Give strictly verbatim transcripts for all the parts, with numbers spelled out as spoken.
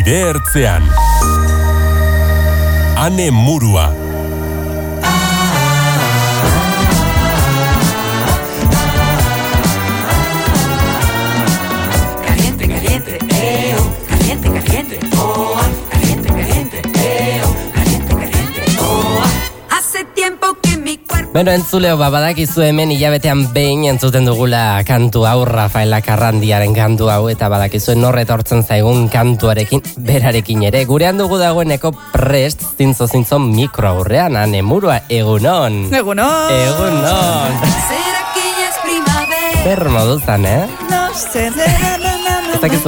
Bide ertzean. Ane Murua. Caliente, caliente, eh, oh. Caliente, caliente, oh. Caliente, caliente, eh, oh. Caliente, caliente, oh. Hace tiempo que mi cuerpo... Beno, entzuleo, badakizu hemen hilabetean behin entzuten dugula kantu hau, Rafaela Karrandiaren kantu hau, eta badakizu nor etortzen zaigun kantuarekin, berarekin ere. Gurean dugu dagoeneko prest, zintzo zintzo mikro aurrean, Ane Murua, egunon. Egunon. Egunon. ¿Será que ya es primavera? Zer moduzan, eh? No sé, na, na, na, na. Ez dakizu?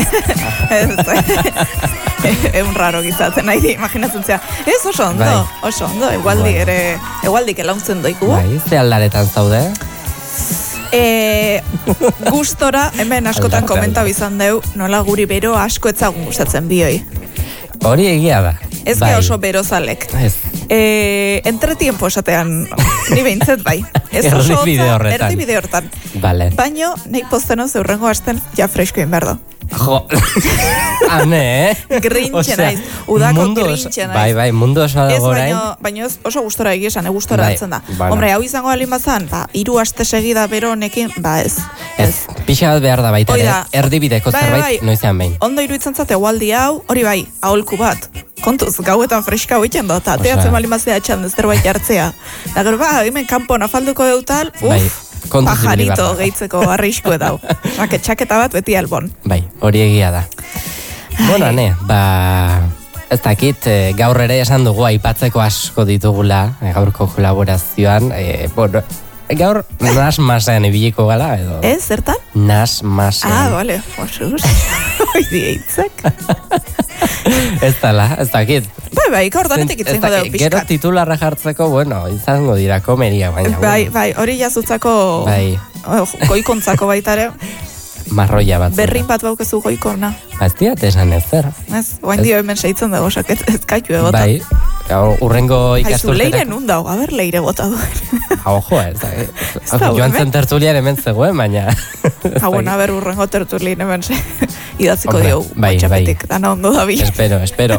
Egun raro gizatzen nahi, imaginatzen zea. Ez oso ondo, Bai. oso ondo, egualdi Bai. ere, egualdik elauntzen doiku. Bai, ze aldaretan zaude? E, gustora, hemen askotan Aldarte, komenta aldarte. bizan deu, nola guri bero asko etzagun gustatzen bioi. Hori egia da. Ez Bai. ge oso berozalek. Ez. E, entretiempo esatean, ni behintzet bai. Ez oso Erdibide hotza, horretan. erdibide hortan. Vale. Baino, nik pozteno zeurrengo hasten ja fresko inberdo. Jo, ane, eh? Grintxe Osea, naiz, udako mundu oso- grintxe naiz. Bai, bai, mundu oso Ez dago orain. baino, baino ez oso gustora egia esan, gustora Bai, hartzen da. bueno. Hombre, hau izango alin bazan, ba, hiru aste segida bero honekin, ba ez. Ez, pixa bat behar da baita Hoi ere, da. erdibideko Bai, zerbait bai. noizean behin. Ondo iruditzen zate egualdi hau, hori bai, aholku bat. Kontuz, gauetan freska hoiten da, eta Osea. ateatzen bali mazea etxan zerbait jartzea. Da gero, ba, hemen kanpon afalduko deutal, uf, Bai, kontuz ibili behar pajarito da. gehitzeko arrisku edau. Bake, txaketa bat beti albon. Bai, hori egia da. Bueno, ne, ba, ez dakit, eh, gaur ere esan dugu aipatzeko asko ditugula, eh, gaurko kolaborazioan, eh, bueno, gaur nas masean ibiliko gala, edo? Ez, zertan? Nas masean. Ah, bale, osuz. Hoi dieitzak. Ez dala, ez dakit. Bai, bai, gaur danetik Ez itzengo dakit, dugu Gero pixkat. titularra jartzeko, bueno, izango dira komeria, baina. Bai, bueno, bai, hori jazutzako Bai. goikontzako baitare. marroia bat. Berrin bat baukezu goikona. Ba, ez diat esan ez zer. Ez, oain dio hemen seitzen dago, osak ez, ez kaitu egota. Bai, gau, urrengo Haizu, ikasturtera. leire nun dago, a ber, leire bota duen. Ojo, ez da. da, Joan hemen? zen tertulian hemen zegoen, baina. Ha, bueno, a ber, urrengo tertulin hemen se idatziko Hombre, diogu. bai, WhatsAppetik, dana ondo da bi. Espero, espero.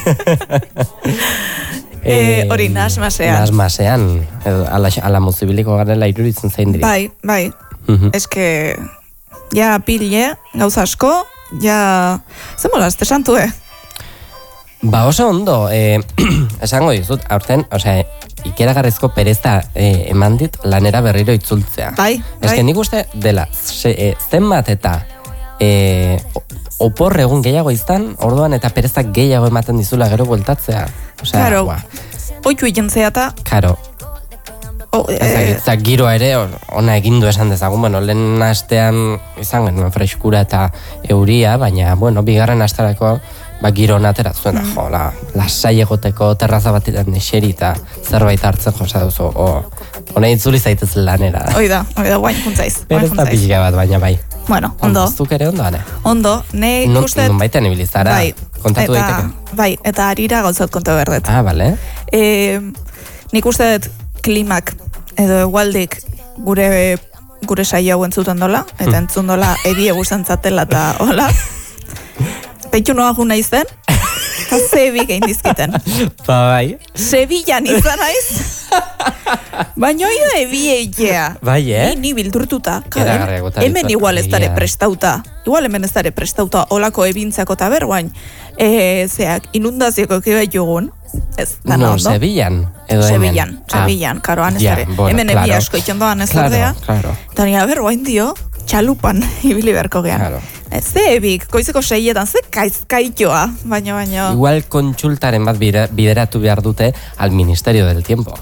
Eh, hori, nasmasean. Nasmasean. Edo, ala, ala muzibiliko garela iruritzen zein diri. Bai, bai, Mhm. eske, ja pile, gauza asko, ja, zemola, ez tesantu, eh? Ba oso ondo, eh, esango dizut, aurten, osea, ikeragarrizko pereza eh, eman dit lanera berriro itzultzea. Bai, Ez bai. que nik uste dela, ze, eh, zenbat eta eh, o- opor egun gehiago izan, orduan eta perezak gehiago ematen dizula gero bueltatzea. Osea, Claro, ba, oitu ikentzea eta, karo, oh, Ez eh, dakit, eta giroa ere on- ona egindu esan dezagun, bueno, lehen astean izan genuen freskura eta euria, baina, bueno, bigarren astarako ba, giro ona atera zuen, Mm. jo, la, lasai egoteko terraza batetan eseri eta zerbait hartzen josa duzu, o, ona itzuli zaitez lanera. oi da, oi da, guain juntzaiz, Pero guain ez da juntzaiz. pixka bat, baina bai. Bueno, ondo, Zuk ere ondo, ane? ondo, ne Nun, ikustet, nun baitean ibilizara, bai, kontatu eta, daiteke. bai, eta harira gauzat konta berdet. Ah, bale. E, nik uste dut klimak edo egualdik gure gure saio hau entzuten dola, eta entzun dola edi egusten zatela eta hola. Peitu noa gu nahi zen, eta zebi gehin dizkiten. Ba, bai. Sevillan izan naiz, baina hoi da ebi eitea. Bai, eh? Ni, ni bildurtuta. Eragarriago eta Hemen ditu- igual ez dare egia. prestauta. Igual hemen ez dare prestauta olako ebintzako eta berguain. E, zeak, inundazioko kibai jugun. Ez, dana No, ondo. Sevillan. Edo hemen. Sevillan, Sevillan, karo, han ez Ja, dare. bueno, Hemen ebi claro. asko itxondo han ez Claro, ordea. claro. Eta nire, aber, guain dio, txalupan ibili beharko gean. Claro. Ez, ze ebik, koizeko seietan, ze kaizkaitoa, baino, baino. Igual kontsultaren bat bide- bideratu behar dute al Ministerio del Tiempo.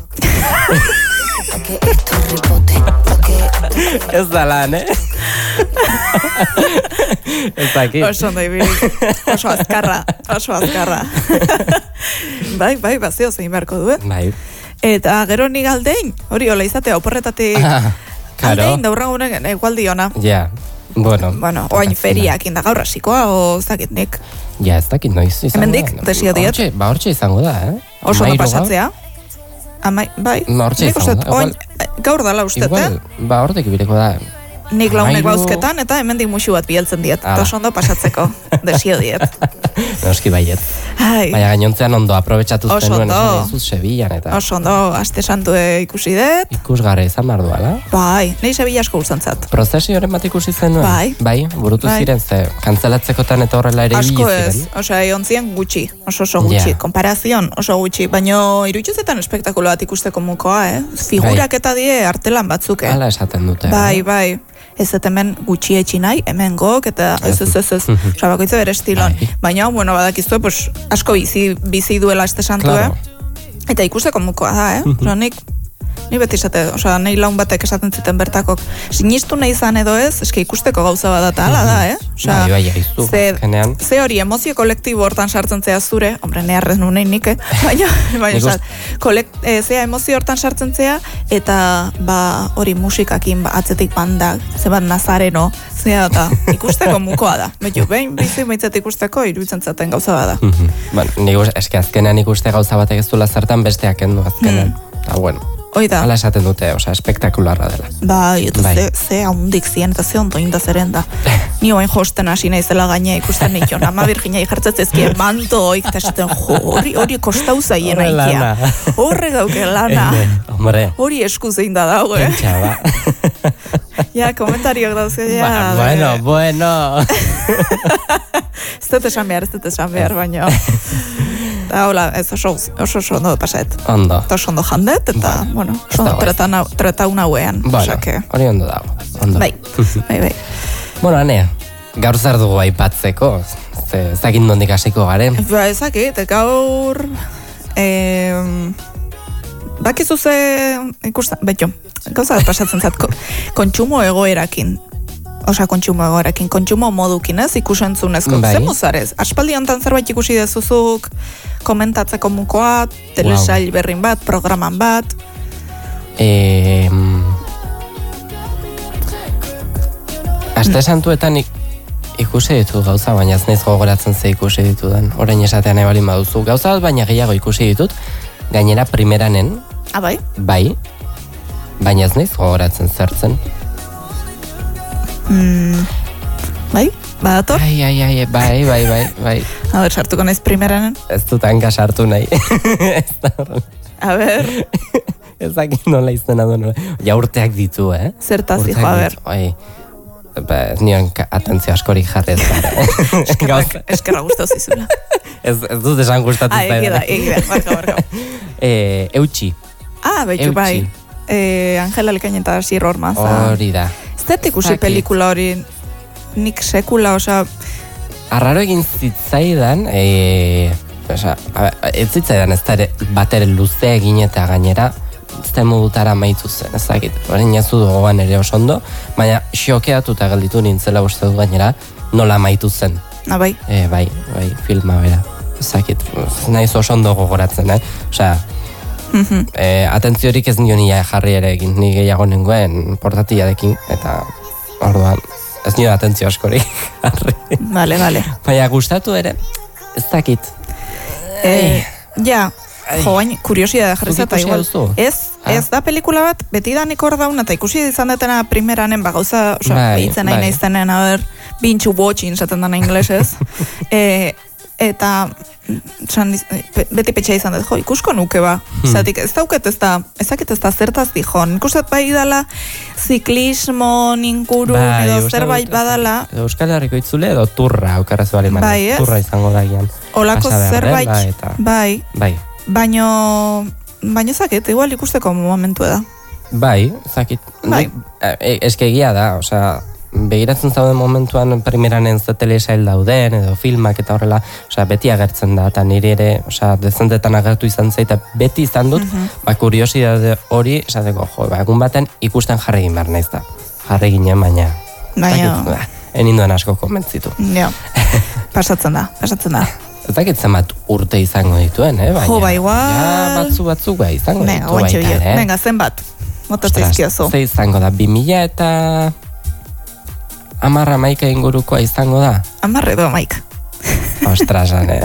Ez da lan, eh? Ez dakit. Oso ondo ibili, oso azkarra, oso azkarra. bai, bai, bazio zein beharko duen. Bai. Eta gero nik aldein, hori hola izatea, oporretatik Ah, Karo. aldein daurragunen egualdi ona. Ja, bueno. Bueno, oain feriak inda gaur hasikoa, o zakit nik. Ja, ez dakit noiz izango Hemendik, da. desio diet. Hortxe- Ba, hortxe izango da, eh? Oso ondo Amairu gaur. pasatzea. Amai, bai. No, hortxe Nik izango uste, da, oain, igual- gaur dala uste, Igual, eh? ba, hortek ibiliko da. nik launek Amairu. bauzketan, eta hemendik musu bat bieltzen diet. Ala. Eta oso ondo pasatzeko, desio diet. Noski baiet. Ai, Baina gainontzean ondo aprobetxatu Oso zenuen, ondo. esan dizut Sevillan eta oso ondo, aste santue ikusi dut. ikusgarri izan behar duela. Bai, nahi Sevilla asko gustantzat. Prozesioren bat ikusi zenuen? Bai. Bai, burutu Bai. ziren, ze kantzelatzekotan eta horrela ere Asko ibili ez, ziren. osea, egon ziren gutxi, oso oso gutxi, Ja. komparazion oso gutxi, baino iruditzetan espektakulo bat ikusteko mukoa, eh? Figurak eta die artelan batzuk, eh? Hala esaten dute. Bai, eh? bai. Ez dut hemen gutxi etxi nahi, hemen gok, eta ez ez ez ez, osa bakoitza bere estilon. Bai. Baina, bueno, badakizue, pues, asko bizi, bizi duela este santue, Claro. eta ikusteko mukoa da, eh? Osa, nik, ni beti esate, osa, nahi laun batek esaten ziten bertakok, sinistu nahi izan edo ez, eske ikusteko gauza bat da, hala da, eh? Osea, Bai, bai, aizu, ze, azkenean. ze hori emozio kolektibo hortan sartzen zea zure, hombre, neharrez nunein nik, eh? Baina, baina, Nik osea, kolekt, e, zea emozio hortan sartzen zea, eta, ba, hori musikakin, ba, atzetik bandak, ze bat nazareno, zea, eta ikusteko mukoa da. Betu, behin, bizi, behintzat ikusteko, iruditzen zaten gauza bada. Mhm. Bueno, nik us- eske azkenean ikuste gauza batek ez duela zertan besteak kendu azkenean. Eta bueno, Hoi da. hala esaten dute, osea, espektakularra dela. Bai, eta Bai. ze, ze haundik zien, eta ze ondo inda zeren da. Ni oain josten hasi naizela gaine ikusten nion, ama virginai jartzatzezkien mantoik, eta esaten, jo, hori, hori kostau zaien Horre aikia. lana. Horre gauke lana. Ene, hombre, Hori esku zein da dago, eh? pentsa, ba. Ja, komentariok dauzke, ja. Ba, bueno, bueno. Ez dut esan behar, ez dut esan behar, baina. Da, hola, ez oso, oso oso ondo paset. Ondo. Eta oso ondo jandet, eta, Bai. bueno, Ez oso ondo dago ez. tratana- trataun hauean. Bueno, Osea que, hori ondo dago. Ondo. bai, bai, bai. Bueno, Ane, gaur zer dugu aipatzeko, ze ezakit nondik hasiko garen. Ba, ezakit, gaur... Eh, bakizu ze ikusten, betxo, gauza bat pasatzen zat, ko- kontsumo egoerakin. Osea, kontsumo egoerakin, kontsumo modukin, ez, ikusentzunezko. Bai. Zer mozarez? Aspaldi honetan zerbait ikusi dezuzuk, komentatzeko mukoa, telesail berrin bat, programan bat. E, Aste santuetan ik, ikusi ditu gauza, baina ez naiz gogoratzen ze ikusi ditudan. Orain esatean nahi baldin baduzu. Gauza bat baina gehiago ikusi ditut, gainera primeranen, Ah, bai? bai, baina ez naiz gogoratzen zertzen. Mm, bai? Badator? Ai, ai, ai, bai, bai, bai, bai. A ber, sartuko naiz primeranen. Ez dut hanka sartu nahi. Ez da horrela. A ber, Ez dakit nola izena du nola. Ja urteak ditu, eh? zertaz Urteak dijo, a ber. ditu, Oi, ba, ez nion ka- atentzio askorik jarri ez gara. Gauza- Eskerra guztau zizula. Ez, ez dut esan gustatu Ah, egia da, zaidan. egia da, barka, barka. Eh, eutxi, Ah, betxu, Eutxi. bai. Eh, Angela Lekain eta Sir Ormaza. hori da. Ez dut ikusi Zakit. pelikula hori, nik sekula, osea, Arraro egin zitzaidan, e, oza, a ber, ez zitzaidan ez da ere bat ere luze egin eta gainera, ez da modutara amaitu zen, ez dakit, orain jazu dugoan ere oso ondo, baina xokeatuta gelditu nintzela uste du gainera, nola amaitu zen. na bai. E, bai, bai, filma bera. Ez dakit, ez naiz oso ondo gogoratzen, eh? Osea, Mhm. e, atentziorik ez nion ia jarri ere egin, ni gehiago nengoen portatilarekin, eta orduan, ez nion atentzio askorik jarri. Vale, vale. Baina gustatu ere, ez dakit. Eh, ja, Ai. jo, bain, kuriosidade jarri Zuk zata ikusi igual. duzu? Ez, Ah. ez da pelikula bat, beti da nik hor dauna, eta ikusi izan detena primeranen, ba, gauza, oza, Bai, behitzen nahi bai. naiztenen, a ber, binge watching, zaten dana inglesez. e, eta, san, pe- beti petxa izan dut, jo, ikusko nuke ba. Hmm. Zatik, ez dauket ez da, ez dakit ez da zertaz dijon. Ikusat bai dala, ziklismo, inguru, edo uste zerbait dut, badala, Edo Euskal Herriko itzule edo turra aukerraz bali man. Bai, ez? Turra izango da gian. olako Pasa behar zerbait, dela eta- bai, Bai, baino, baino zaket, igual ikusteko momentu da. bai, zakit. Bai. Nik, e, eske egia da, osea, begiratzen zauden momentuan primeranen ze telesail dauden edo filmak eta horrela, osea, beti agertzen da, eta niri ere, osea, dezentetan agertu izan zaita, beti izan dut, ba, kuriosidade hori, esateko, jo, ba, egun baten ikusten jarri egin behar naiz da. Jarri ginen, baina, Baina, zakit, ba, eninduen asko konbentzitu. ja, pasatzen da, pasatzen da. Ez dakit zenbat urte izango dituen, eh? Baina, Jo, ba, igual. Ja, batzu batzuk bai izango Venga, ditu guantxe baita bile. ere. Venga, zenbat. Motatzen Ostras, izkiozu. ze izango da, bi mila eta amarra maika ingurukoa izango da. Amarre edo amaik. Ostras, ane.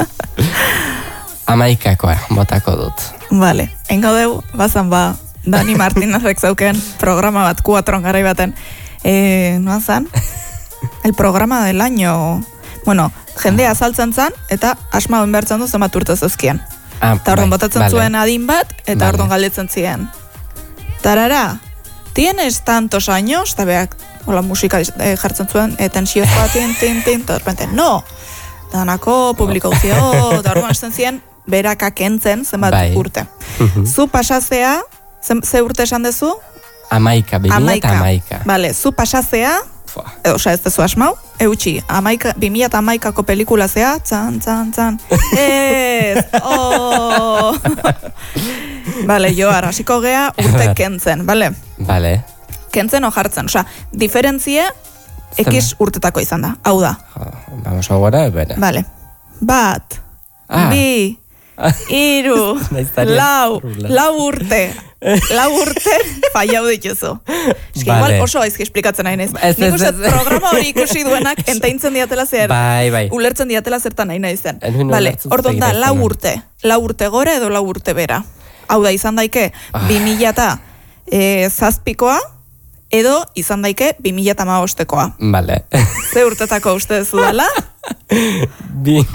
Amaikakoa, botako dut. Vale, engo deu, bazan ba, Dani Martinezek zauken programa bat, kuatron garai baten, Eh, noa zan? El programa del año. Bueno, jendea azaltzen zan, eta asmauen behartzen du zenbat urte zezkien. Ah, eta orduan bai, botatzen vale. zuen adin bat, eta Vale. orduan galdetzen ziren. Tarara, tienes tantos años? Eta beak, hola musika eh, jartzen zuen, eh, tensioa, tin, tin, tin, eta derpente, no! Danako, publiko guzio, eta orduan esten ziren, beraka kentzen, zenbat Bai. urte. Zu pasazea, ze, ze urte esan dezu? Amaika, bimila eta amaika. Vale, zu pasazea, e, osea, ez dezu asmau, eutxi, amaika, bimila eta amaikako pelikula zea, txan, txan, txan, ez, oh. Vale, jo, arrasiko gea urte kentzen, vale? Vale. Kentzen o jartzen, osea, diferentzie, ekiz urtetako izan da, hau da. Jo, vamos agora, bera. Vale, bat, Ah. bi, iru, Naiztaria. lau, lau urte, lau urte, fallau dituzu. Eski, Vale. igual oso gaizki esplikatzen nahi naiz. Ez, Nik ez, uste ez. programa hori ikusi duenak entaintzen diatela zer, Bai, bai. ulertzen diatela zertan nahi naizen. Ez nuen Vale, ulertzen orduan da, zegiten lau nuen. urte, lau urte gora edo lau urte bera. Hau da, izan daike, bi mila eta e, zazpikoa, edo izan daike, bi mila eta hamabostekoa. Vale. Ze urtetako uste duzu dela? Bi...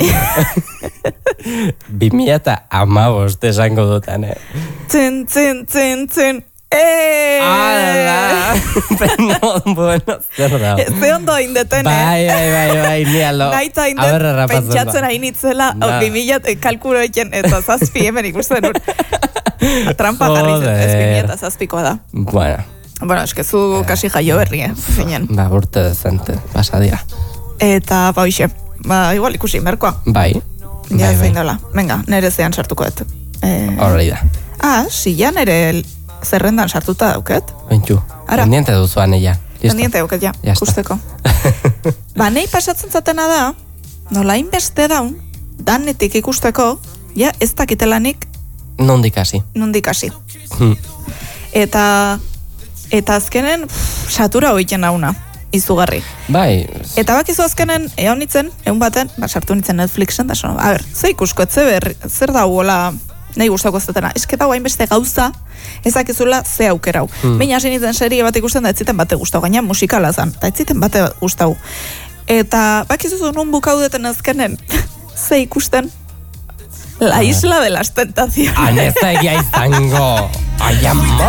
Bimila eta amabost esango dutan, eh? Tzin, tzin, tzin, tzin. Eee! Ala! Pero, bueno, zer da? Ze ondo indeten, eh? Bai, bai, bai, bai, ni alo. Naita A indet, ber, errapatzen pentsatzen da. hain itzela, Na. bi mila kalkulo eken, eta zazpi hemen ikusten ur. Trampa jarri zen, ez bi mila eta zazpikoa da. Bueno, Bueno, eskezu kasi jaio berri, eh? Zinen. ba, urte dezente, pasadia. Eta, ba, hoxe, ba, igual ikusi, merkoa. Bai, Ja, bai, zein bai. dela. Venga, nere zean sartuko dut. Eh, Horri da. ah, silla nere zerrendan sartuta dauket. Bentsu, Ara. pendiente duzuan ella. Listo. Pendiente dauket, ja, Ya está. ikusteko. Ba, nahi pasatzen zatena da, nola inbeste daun, danetik ikusteko, ja, ez dakitelanik Nondik hasi. nondik hasi. Hmm. Eta, eta azkenen, pff, satura hoiten nauna, izugarri. Bai, Eta bakizu azkenen, egon nitzen, egun baten, ba, sartu nitzen Netflixen, da so, a ber, ze ikusko, etze ber, zer da huola, nahi gustako ez dutena. Ez que dago hainbeste gauza, ezakizula ze aukerau. Hmm. Baina hasi nintzen serie bat ikusten da etziten bate gustau, gaina musikala zan, eta etziten bate gustau. Eta bakizu nun bukaudeten azkenen, ze ikusten, La Isla de las Tentaciones. aneza egia izango. Ai, ama!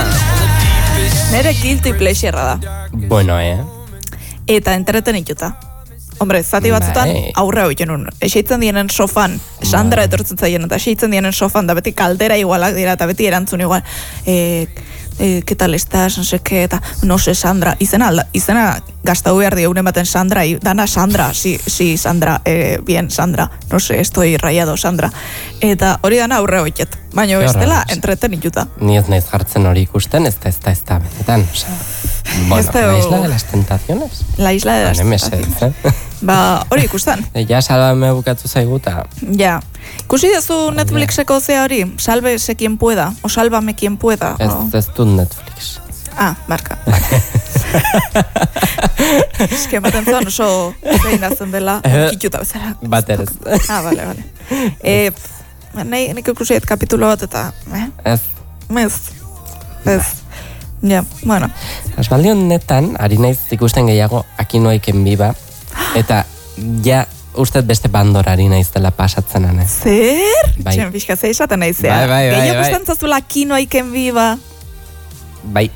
Nere guilty pleasure da. Bueno, eh? Eta entretenituta. Hombre, zati batzutan Bai. aurre hoiten un. Eseitzen dienen sofan, Sandra etortzen zaien, eta eseitzen dienen sofan, da beti kaldera igualak dira, eta beti erantzun igual. Eh, eh, ¿qué tal estás? No sé qué, eta, no sé, Sandra. Izena, alda, izena gaztau behar dieunen baten Sandra, y, dana Sandra, sí, sí, Sandra, eh, bien, Sandra, no sé, estoy rayado, Sandra. Eta hori dana aurre hoitet. Baina Qué bestela, horror. entretenituta. Ni ez naiz jartzen hori ikusten, ez da, ez da, ez da, benetan. O sea, bueno, Ez da- la isla de las tentaciones. La Isla de las Hane Tentaciones. mesedez, eh? Ba, hori ikusten. E, ja, salbame bukatu zaiguta. Ja. Ikusi duzu Netflixeko zea hori? Salve quien pueda, o sálvame quien pueda. Ez, o... ez dut Netflix. Ah, marka. Ez que ematen zuen oso zein azten dela, kituta bezala. Baterez. Ah, bale, bale. E, nahi, nik ikusiet kapitulo bat eta, eh? Ez. Ez. Ez. Ja, bueno. Asbaldi honetan, ari naiz ikusten gehiago Akinoaiken biba, eta ja usted beste bandora ari naiz dela pasatzen ane. Zer? Bai. Txen pixka, ze esaten naizea. Bai, bai, bai, Gehiago bai. gustatzen zazula Akinoaiken biba. Bai.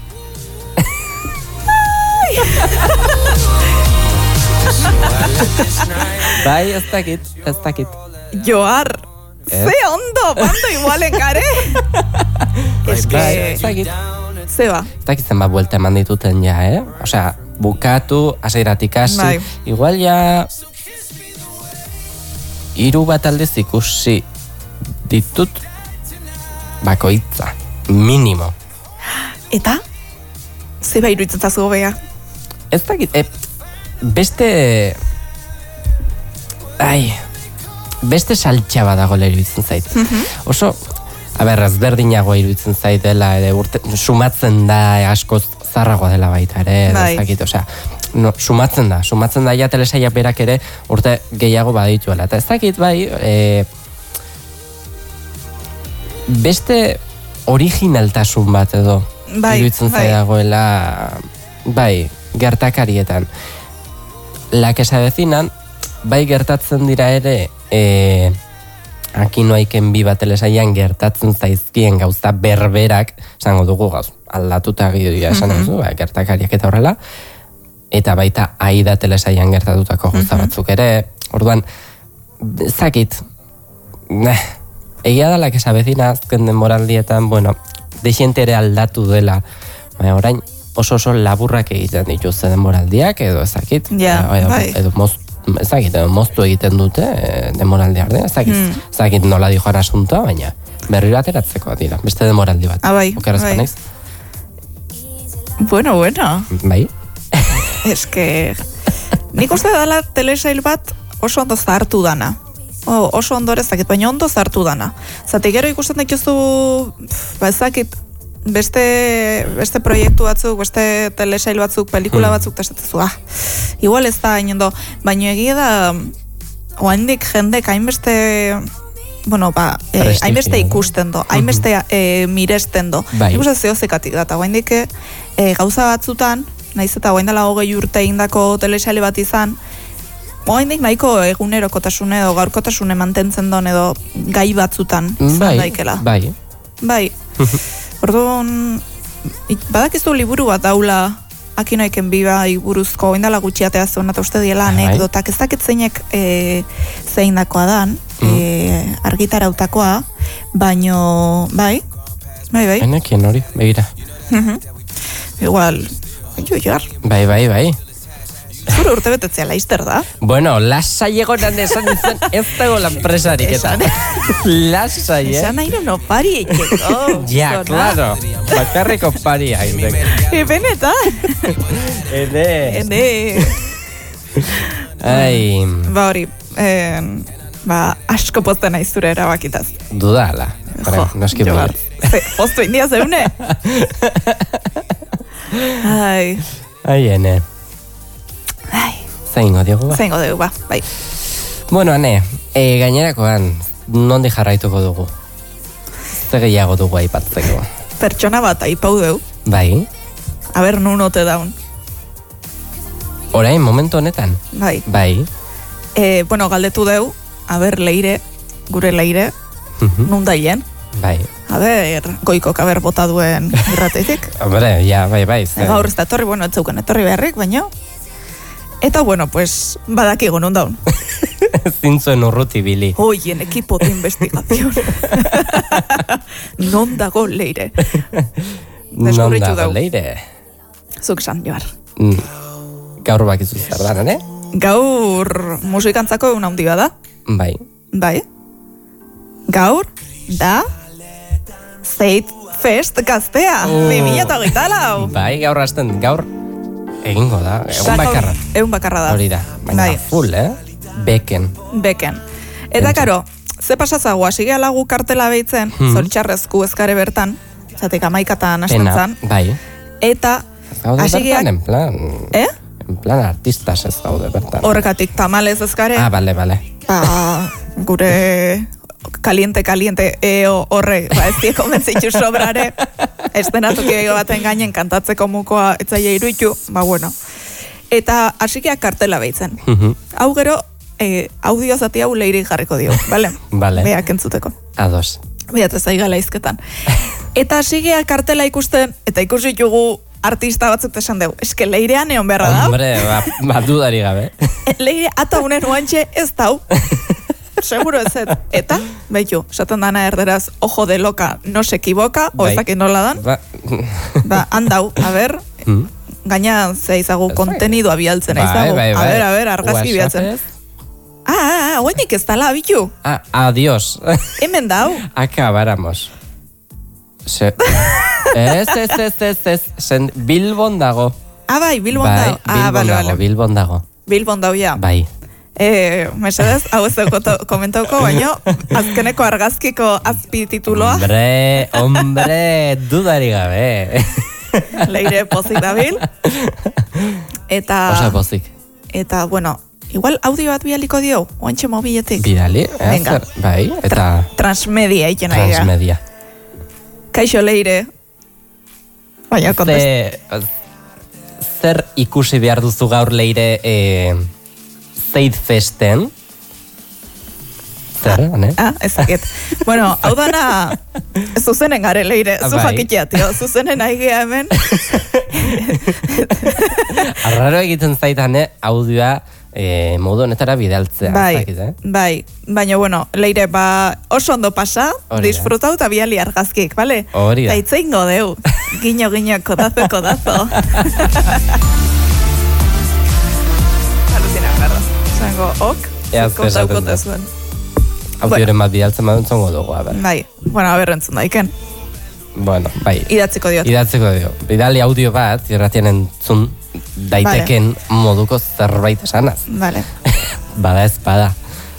Bai, ez dakit, ez dakit. Joar, Ez. ze ondo, bando igualen gare. Ez Bai, que, ez dakit. ze ba. Ez dakit zenbat buelta eman dituten ja, eh? Osea, bukatu, hasieratik hasi, Bai. igual ja hiru bat aldez ikusi ditut bakoitza, minimo. Eta? Ze ba iruditzen zazu hobea? Ez dakit, e, beste... Ai, beste saltxa badagoela iruditzen zait. Oso, a ber, ezberdinagoa iruditzen zait dela, ere urte, sumatzen da askoz zarragoa dela baita ere, Bai. ez dakit, osea, no, sumatzen da, sumatzen da ja telesaiak berak ere urte gehiago badituela. Eta ez dakit, bai, e, beste originaltasun bat edo Bai, iruditzen bai. zaidagoela bai, gertakarietan. La que se avecinan, bai gertatzen dira ere, e, Aquí no hay quien viva telesaian gertatzen zaizkien gauza berberak, esango dugu gauz, aldatuta gidoia esan mm-hmm. duzu, ba, gertakariak eta horrela, eta baita Aida telesaian gertatutako gauza mm-hmm. batzuk ere, orduan, zakit, nah, egia dala que se avecina azken denboraldietan, bueno, desiente ere aldatu dela, baina orain oso oso laburrak egiten dituzte denboraldiak, edo ezakit, yeah, edo, bai. edo moz, ezakit, edo moztu egiten dute e, denboraldi arde, ezakit, hmm. ezakit nola dijoan asuntoa, baina berriro ateratzeko dira, beste denboraldi bat. Ah, bai, Okerazko bai. naiz? Bueno, bueno. Bai. Es que nik uste dala telesail bat oso ondo zahartu dana. O, oso ondo ere zakit, baina ondo zahartu dana. Zati gero ikusten dituzu, ba ezakit, beste, beste proiektu batzuk, beste telesail batzuk, pelikula batzuk, eta esatezu, ah, igual ez da hain ondo, baina egia da, oaindik jendek hainbeste, bueno, ba, eh, hainbeste ikusten do, hainbeste eh, miresten do. Bai. Ikusten zehozekatik da, eta oaindik eh, gauza batzutan, naiz eta oaindala hogei urte indako telesaile bat izan, oaindik nahiko egunerokotasune edo gaurkotasune mantentzen don edo gai batzutan izan Bai, daikela. bai. Bai. Orduan, badakizu liburu bat daula Aquí no hay quien viva buruzko oindala gutxiatea zuen eta uste diela anekdotak, ez dakit zeinek e, zein dakoa dan, mm. e, argitarautakoa, baino, bai, bai, bai. Enekien hori, begira. Igual, jo, jar. Bai, bai, bai. Zure urte betetzea laizter da? Bueno, lasai egonan esan izan, ez dago lanpresarik eta. Lasai, eh? Esan nahi no pari eiteko. Ja, claro. Bakarriko pari haindek. E, benetan. Ene. Ene. Ai. Ba hori, eh, ba, asko posten naiz zure erabakitaz. Dudala. Jo, noski jo, bai. Postu india zeune. Ai. Ai, ene. Ai. Zaingo diogu ba? Zaingo dugu, ba, bai. Bueno, ane, e, gainerakoan, nondi jarraituko dugu? Ze gehiago dugu aipatzeko? Pertsona bat aipau dugu. Bai. A ber, nun ote daun. Orain, momentu honetan? Bai. Bai. E, bueno, galdetu dugu, a ber, leire, gure leire, Uh-huh. nun daien. Bai. A ber, goikok, a ber, bota duen irratetik. Hombre, ja, bai, bai. E, gaur ez da etorri, bueno, ez zeuken etorri beharrik, baina. Eta, bueno, pues, badakigo nun daun. Zintzuen urruti bili. Hoy en equipo de investigación. Non dago leire. Non dago leire. Zuk san, Joar. Mm. Gaur bakizu zer da, ne? Gaur musikantzako egun handi bada. Bai. Bai. Gaur da Zeit Fest gaztea. Oh. bi mila hogeita lau. Bai, gaur hasten, gaur egingo da. Egun bakarra. Egun bakarra da. Hori da. Baina Bai. full, eh? Beken. Beken. Eta karo, ze pasazago, hasi gehala kartela behitzen, Hmm. zoritxarrezku ezkare bertan, zatek amaikatan hasten Pena, zan. bai. Eta Gaude hasi bertan, geak- en plan... Eh? En plan artistas ez gaude bertan. Horrekatik tamalez ezkare, Ah, bale, bale. ba, gure kaliente, kaliente, eo horre, ba, ez die konbentzitzu sobrare, estenatoki baten gainen kantatzeko mukoa etzaia iruitu, ba, bueno. Eta hasikeak kartela behitzen. Mhm. Hau gero, eh, audio zati hau leiri jarriko dio, bale? Bale. Beak entzuteko. Ados. Beat ez aigala izketan. Eta hasigeak kartela ikusten, eta ikusi dugu artista batzuk esan dugu. Eske leirean egon beharra da. Hombre, ba, ba dudari gabe. Leire ata unen oantxe ez dau. Seguro ez ez. Eta, behitu, esaten dana erderaz, ojo de loka no se equivoca, o Bai. ez dakit nola dan. Ba, Ba, handau, a ber, mm. gaina ze izagu kontenidoa bialtzen Bai, izagu. bai, A bai. ber, a ber, argazki bialtzen. WhatsAppez? Ah, ah, ah, oainik ez dala, bitu. Ah, adiós. Hemen dau. Acabáramos. Se... Ez, ez, ez, ez, ez. Sen... Bilbon dago. Ah, bai, Bilbon bai, dau. Ah, Bilbon bale, dago, bale. Bilbon dago. Bilbon dau, ja. Bai. Eh, mesedez, hau ez dugu komentauko, baino, azkeneko argazkiko azpitituloa, Hombre, hombre, dudari gabe. leire pozik dabil. Eta, Osa pozik. eta, bueno, igual audio bat bialiko dio, oantxe mobiletik. Bidali, eh, Venga. zer, bai, eta Transmedia iken nahi. transmedia. Kaixo leire. Baina kontest. Ze, zer ikusi behar duzu gaur Leire e, Zeitfesten? Zer, ane? Ah, ezakit. Bueno, hau dana zuzenen gare Leire, zu Bai. jakitea, tio, zuzenen aigea hemen. Arraro egiten zaitane audioa e, modu honetara bidaltzea. Bai, zakit, eh? bai, baina bueno, Leire, ba, oso ondo pasa, Hori da. disfrutau eta biali argazkik, bale? Hori da. Eta itzeingo deu, guiño, guiño, kodazo, kodazo. Alucina, claro. Zango, ok, Ea, zer esaten kontaukote da. zuen. Audioren bat bidaltzen badun zongo dugu, a ber. Bai, bueno, aberrentzun daiken. Bueno, bai. Idatziko diot. Idatzeko dio. Bidali audio bat, irratian entzun daiteken moduko zerbait esanaz. Vale. Bada ez bada.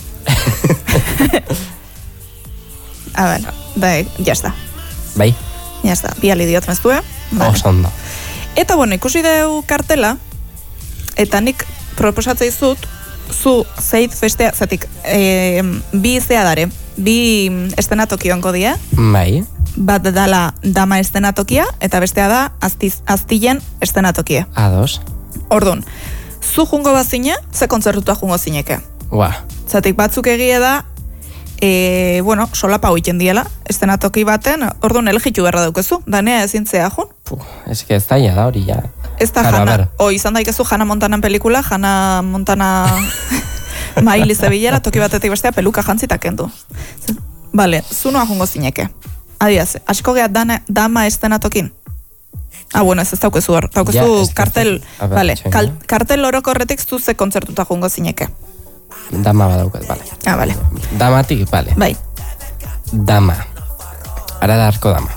A ver, bai, ya está. Bai, Ya está, biali diot meztue. Vale. oso ondo. Eta bueno, ikusi deu kartela, eta nik proposatzei zut, zu zeit festea, zatik, e, bi zea dare, bi estenatoki onko die, Bai, bat dala dama estenatokia, eta bestea da aztiz, aztilen estenatokia. ados. Orduan, zu jungo bazine, ze kontzertuta jungo zineke. Ua, Zatik batzuk egie da, e, bueno, solapa hoiten diela, estenatoki baten, orduan elegitu beharra daukezu, danea ezintzea jun. puh, eske ez daia da hori ja. Ez da Claro, a Hannah, ver. o izan daikezu Hannah Montanan pelikula, Hannah Montana maili zebilera, toki batetik bestea peluka jantzita kendu. Vale, zu noa jungo zineke. Adiaz, asko gea dana, dama estenatokin. Ah, bueno, ez ez daukezu hor. Daukezu Ja, ez kartel, daukezu. A ber, vale, txengo. kal, kartel orokorretik zu ze kontzertuta jungo zineke. Dama badaukat, bale. Ah, vale. Damatik, bale. Bai, Dama. Ara da arko dama.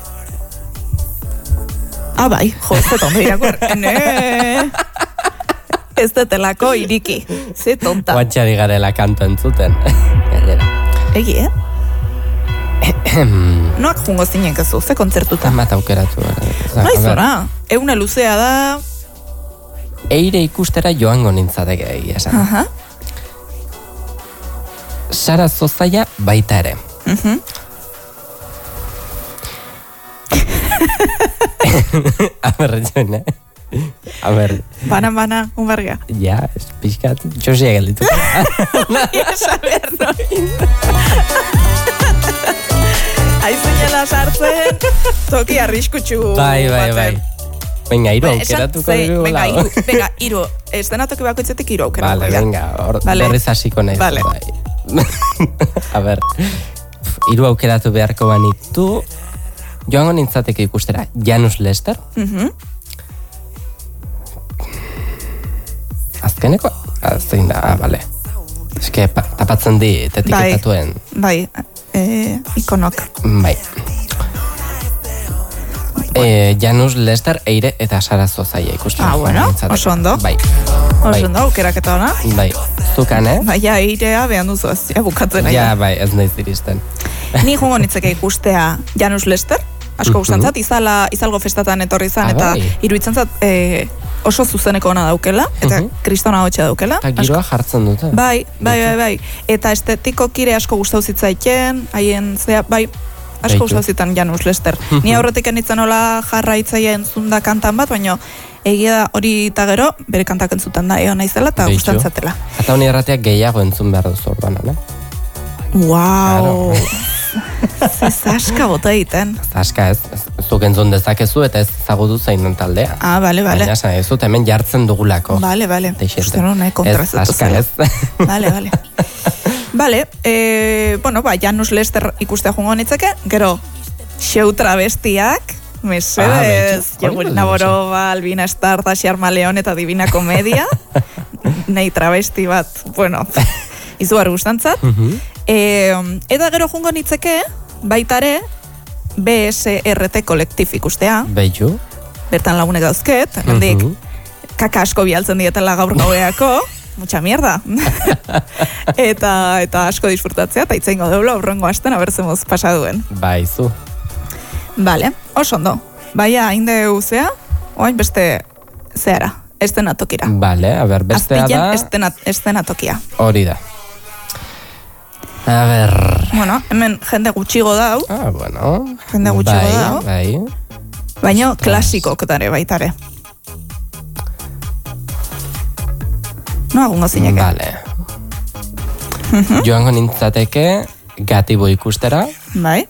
ah, bai, jo, ez dut ondo irakur. Ne, ez detelako iriki. Ze tonta. Guatxari garela kanto entzuten. Gainera. Egi, eh? Noak jungo zinekezu, ze kontzertuta? Dama aukeratu. A Naiz ber, ora, eune luzea da... Eire ikustera joango nintzateke egia esan. Aha. Sara Zozaia baita ere. Mhm. A ber, joan, eh? A ber, Bana-bana, un barga. ja, ez pixkat, txosia gelditu. Ia saber, noin. Aizinela sartzen, toki arriskutsu Bai, bai, bai. Venga, iru Ba, esan aukeratuko zei- dugu. Venga, lau. iru, venga, iru. Estenatoki bakoitzetik iru aukeratuko. Vale, ja. venga, hor, Vale. berriz hasiko naiz. Vale. Bai. A ber, hiru aukeratu beharko banitu, joango nintzateke ikustera, Janus Lester, Mhm. azkeneko, ah, zein da, ah, bale. Eske, pa, tapatzen di, etiketatuen, Bai, eh, ikonok. bai. Eh, Janus Lester, Eire eta Sara Zozaia ikustera. Ah, joango bueno, nintzateke. oso ondo. Bai, Oso Bai. ondo, aukeraketa ona. bai. Zukan, eh? Bai, ja, irea behan duzu ez, ja, bukatzen nahi. Ja, bai, ez naiz iristen. Ni jungo nitzeke ikustea Janus Lester, asko Mhm. gustantzat, izala, izalgo festatan etorri zan, Ah, eta bai. iruditzen zat eh, oso zuzeneko ona daukela, eta Mhm. kristona hotxa daukela. Eta giroa jartzen dute. Bai, bai, bai, bai. Eta estetiko kire asko gustau zitzaiken, haien zea, bai, asko Beitu. gustau zitan Janus Lester. Ni aurretik enitzen hola jarraitzaia entzunda kantan bat, baina egia da hori eta gero, bere kantak entzuten da, egon naizela, eta Beitu. gustantzatela. Eta honi errateak gehiago entzun behar duzu orduan, ne? Wow! Zezaska bota egiten. Aska ez, ez, zuk entzun dezakezu eta ez zagudu zein taldea. Ah, bale, bale. Baina esan ez dut hemen jartzen dugulako. Bale, bale. Teixeira. Uste nuen, eh, kontra Ez, aska ez. Bale, bale. Bale, eh, bueno, ba, Janus Lester ikustea jungo nitzeke, gero, show travestiak, Ah, mesedez, betxo. Joguri Hori Naborova, Albina Starda, Xarma León eta Divina Komedia, nei travesti bat, bueno, izugar gustantzat. Mhm. E, eta gero jungo nitzeke, baitare, B S R T kolektif ikustea, Beitu. bertan lagunek dauzket, hendik, Mhm. kaka asko bialtzen dietela gaur gaueako, mucha mierda. eta eta asko disfrutatzea, eta itzeingo deula aurrengo asten abertzemoz pasaduen. Bai, zu. Vale, oso ondo. Baina, hainde uzea, oain beste zehara, estenatokira. Bale, a ber, bestea Azpilen da, estenat, estenatokia. hori da. A ber... Bueno, hemen jende gutxigo dau, Ah, bueno. Jende gutxigo bai, dago. Bai, baina klasikok dare baitare. No, agungo zineke. Vale. Joango nintzateke Gatibu ikustera. Bai.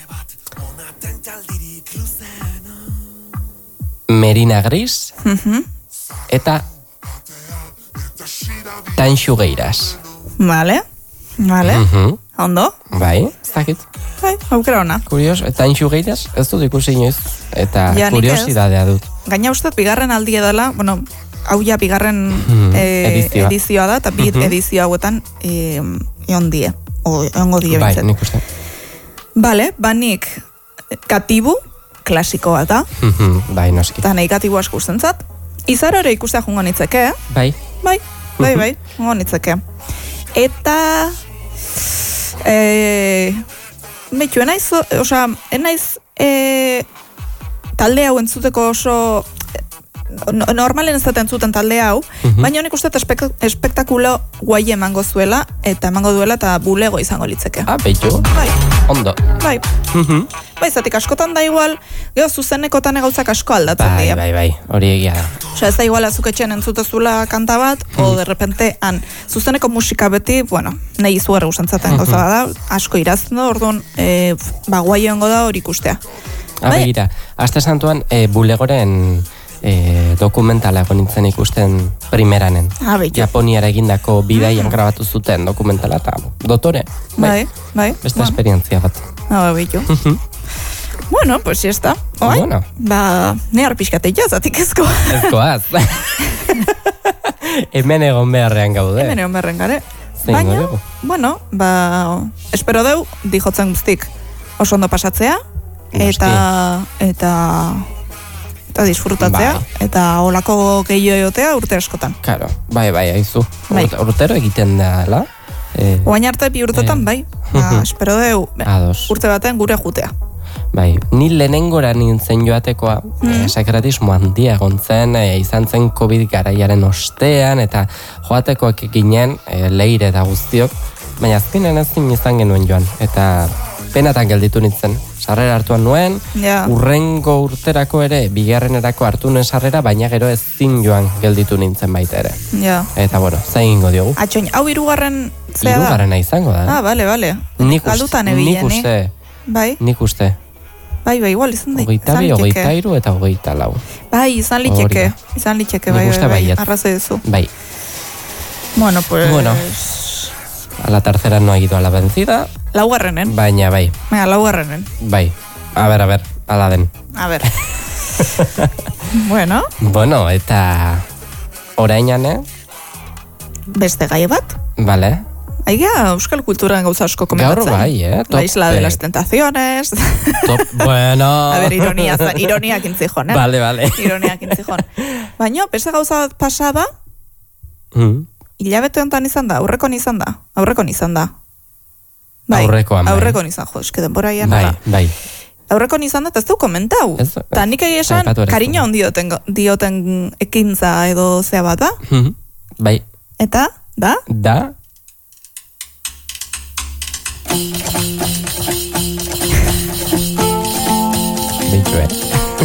Merina Gris. Eta Tanxugeiras. Vale. Vale. Mhm. Ondo? Bai, ez dakit. Bai, aukera ona. Kurios, Tanxugeiras ez dut ikusi inoiz. Eta Ja, nik kuriosidadea dut. Gaina uste bigarren aldia dela, bueno, hau ja bigarren Mhm, eh, edizioa. edizioa da, eta bi Mhm. edizio hauetan eh, egon die. O, egongo die Bai, bintzen. nik uste. Bale, banik Katibu, klasikoa da, Mhm, Bai, noski. eta nahi Katibu asko ustentzat. Izaro ere ikustea jungo nitzeke, eh? Bai. Bai, bai, bai, jungo nitzeke. Eta... Eh, Beitu, enaiz, osea, enaiz eh, talde hau entzuteko oso... No, normalen ez dut entzuten talde hau, baina honek uste espek, espektakulo guai emango zuela, eta emango duela, eta bulego izango litzeke. Ah, beitu. Bai, Ondo. bai. Mhm. Bai, zatik askotan da igual, gero zuzenekotan gauzak asko aldatzen Bai, dira. bai, bai, hori egia da. Osea, ez da igual azuketxean entzutezula kanta bat, o de repente han zuzeneko musika beti, bueno, nahi izugarra guztantzaten gauza da, asko irazten da, orduan, e, ba, guai hongo da hori ikustea. Ah, Bai. begira, aste santuan e, bulegoren e, dokumentala egon nintzen ikusten primeranen. Ah, beitu. Japoniara egindako bidaian grabatu zuten dokumentala eta dotore. Bai, bai. Beste bueno. esperientzia bat. Ah, beitu. Bueno, pues ya está. Oai? Bueno. Ba, nehar pixkate jazatik ezko. Ezkoaz. Hemen egon beharrean gaude. Hemen egon berren gare. Zein Baina, dugu? bueno, ba, espero deu, dijotzen guztik oso ondo pasatzea, eta, eta, eta disfrutatzea, Bai. eta olako gehiago egotea urte askotan. Claro, bai, bai, aizu. Bai. Urt- Urtero egiten dela. Eh, Oain arte bi urtetan, Eh. bai, ba, espero deu, Ados. urte baten gure jutea. Bai, ni lehenengora nintzen joatekoa, Mm. eh, sakratismo handia egon zen, eh, izan zen COVID garaiaren ostean, eta joatekoak ginen, eh, leire da guztiok, baina azkenean ezin izan genuen joan, eta penatan gelditu nintzen. Sarrera hartuan nuen, Ja. urrengo urterako ere, bigarrenerako hartu nuen sarrera, baina gero ezin joan gelditu nintzen baita ere. Ja. Eta bueno, zain ingo diogu. Atxoin, hau hirugarren zea da? Hirugarrena izango da. Ah, bale, bale. nik, Galdutan uste, ebilen, nik uste, Bai, nik uste. bai, bai, igual izan da. Hogeita izan bi, hogeita liteke. hiru eta hogeita lau. Bai, izan Hori liteke, da. izan liteke, Nik bai, uste bai, bai, baietz. arrazoi duzu. Bai, Bueno, pues... Bueno. a la tercera no ha ido a la vencida, Laugarrenen. baina bai, Venga, laugarrenen. bai. A ber, a ber, ala den. A ver. Bueno, Bueno, eta orainan, eh? beste gai bat. Vale. Aiga, euskal kulturan gauza asko komentatzen. Gaur bai, eh? La isla de Tope. las tentaciones. Top, bueno. A ver, ironia, za- ironiak intzijón, eh? Vale, vale. Ironiak intzijón. Baina, beste gauza bat pasada, Mm. hilabete honetan izan da, aurrekon izan da. Aurrekon izan da. Aurrekoan, bai. Aurrekon izan, jo, eske denbora ia Bai, nola. bai. Aurrekon izan da, eta ez du komentau. Ez- Eta nik egia esan, aipatu ere ez kariño du. handi dioten, dioten ekintza edo zea bat da. Mhm. Bai, Eta, da? da. Beitu, eh?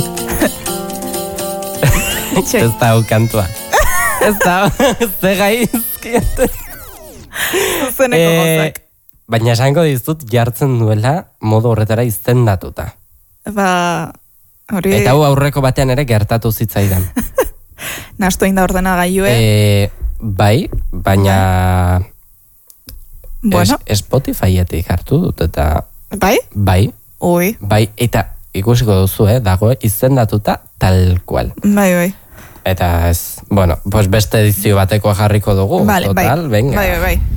Ez da hau kantua. Ez da, ze gaizkiate. Zeneko gozak. Baina esango dizut jartzen duela modu horretara izendatuta. Ba, hori... Eta hau aurreko batean ere gertatu zitzaidan. Nastu egin da ordena gailue. E, bai, baina bueno, es, Spotifyetik hartu dut eta bai? bai, Ui, bai, eta ikusiko duzu, eh, dago izendatuta tal cual. bai, bai. Eta ez, bueno, pues beste edizio batekoa jarriko dugu, Vale, total, bai. venga. Bai, bai, bai.